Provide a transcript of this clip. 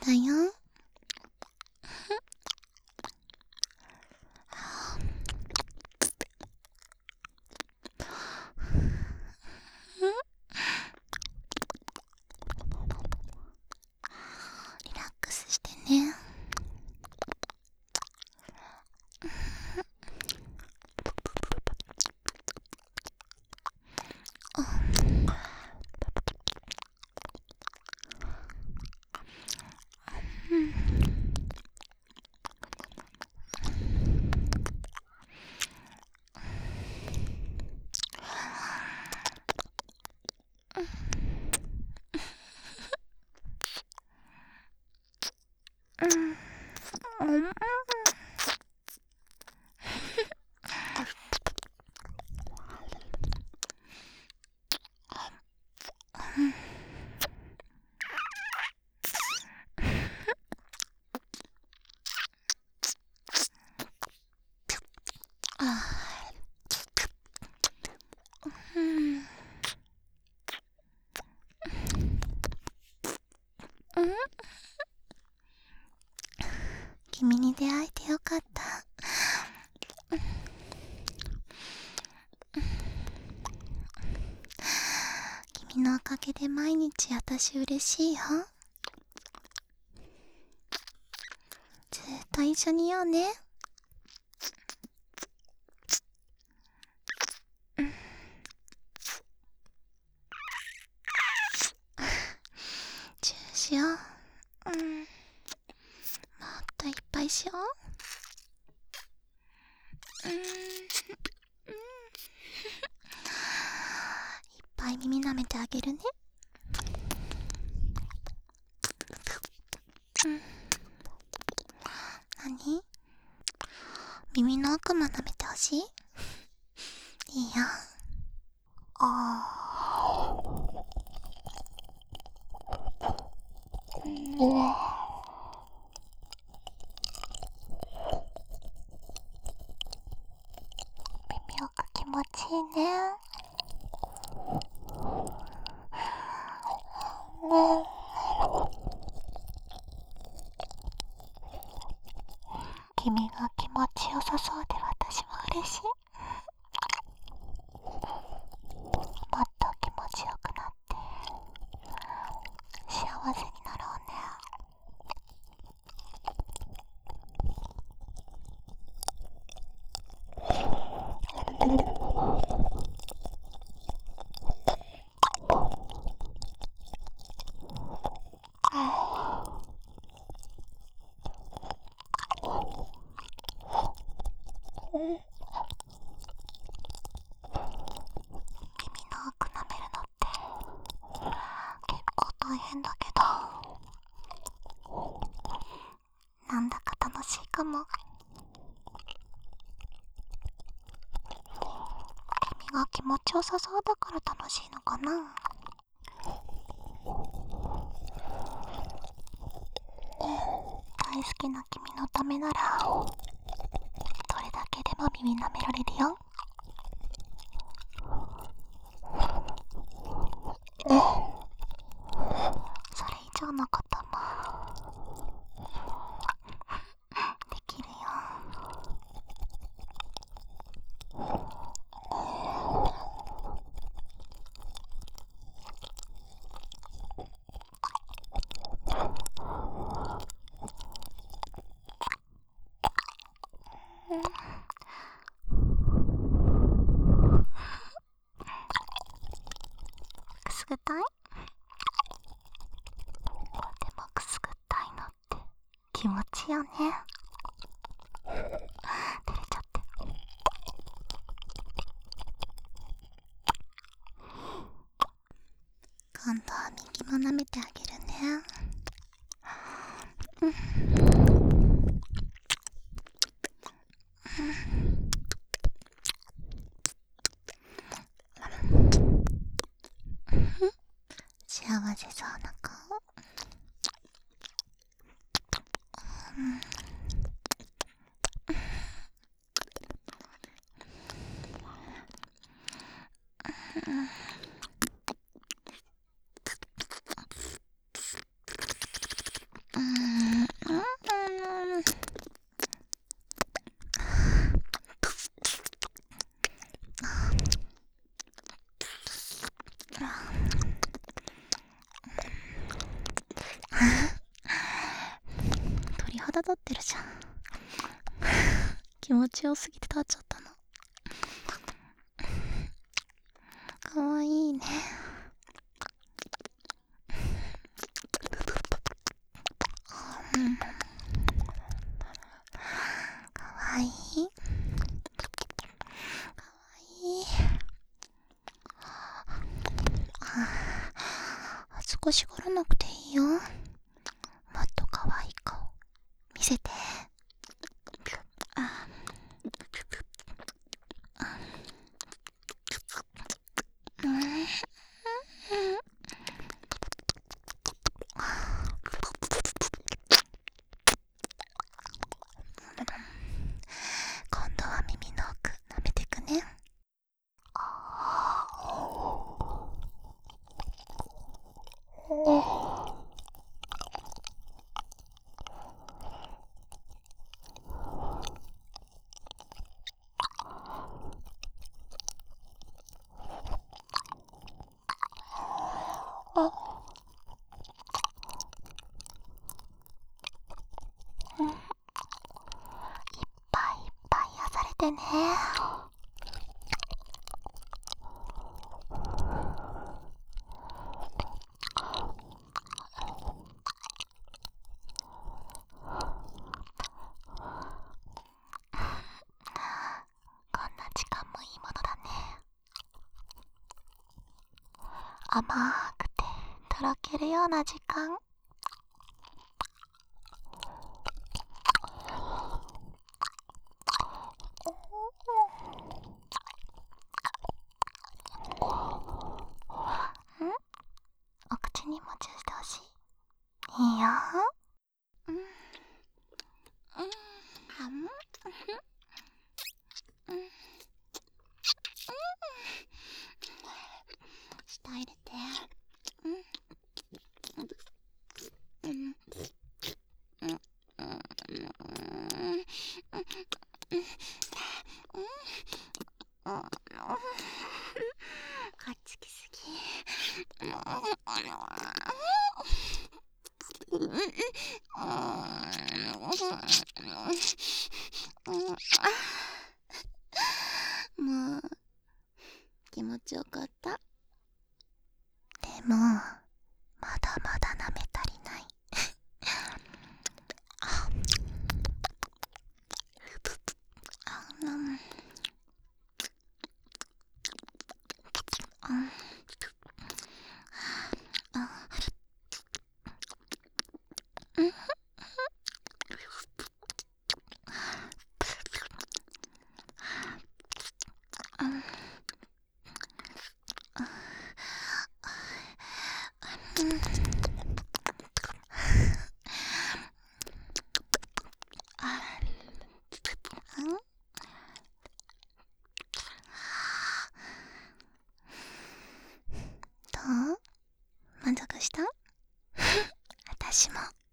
だよ。リラックスしてね。君に出会えてよかった。君のおかげで毎日私嬉しいよ。ずっと一緒にいようね。チューしよう。もっといっぱいしよう。いっぱい耳舐めてあげるね。何？耳の奥も舐めてほしい？いいよ。耳奥気持ちいいね。君が気持ちよさそうで私も嬉しい。もっと気持ちよくなって幸せになろうね。耳の奥舐めるのって結構大変だけど、なんだか楽しいかも。君が気持ちよさそうだから楽しいのかな。大好きな君のためならどれだけでも耳舐められるよ。それ以上のこともできるよ。くすぐったい？でもくすぐったいのって気持ちよね。照れちゃって。今度は右も舐めてあげるね。幸せそうな顔。 体立ってるじゃん。気持ちよすぎて立っちゃったの。かわいいね。かわいい。かわいい。少しがらなくていいよ。もっとかわいい顔見せて。今度は耳の奥舐めてくね。いっぱいいっぱい癒されてね。こんな時間もいいものだね。甘くてとろけるような時間。お口にもチューしてほしい。いいよ。舌入れて。かっつきすぎ。もう気持ちよかった。でもまだまだ舐め足りない。どう？満足した？私も。